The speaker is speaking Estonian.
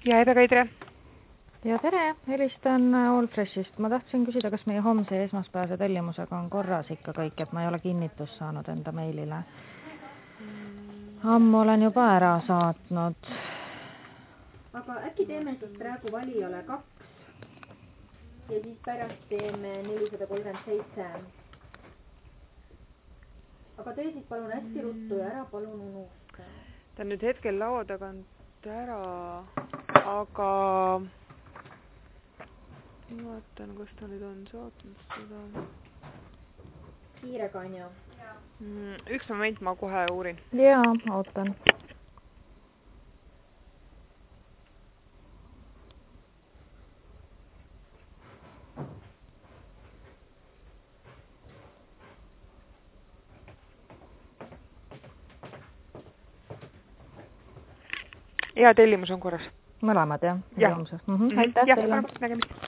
Ja Ebe-Kai, tere! Ja tere, helistan Allfreshist. Ma tahtsin küsida, kas meie homse esmaspäevase tellimusega on korras ikka kõik, et ma ei ole kinnitust saanud enda meilile. Ammu olen juba ära saatnud. Aga äkki teeme siis praegu valijale 2 ja siis pärast teeme 437. Aga tee siis palun hästi ruttu ja ära palun unusta. Ta on nüüd hetkel laua tagant ära, aga vaatan, kas ta nüüd on saatnud seda. Kiirega on ju? Üks moment, ma kohe uurin. Jaa, ootan. Ja tellimus on korras. Mõlemad, jah? Jah. Aitäh teile. Nägemist.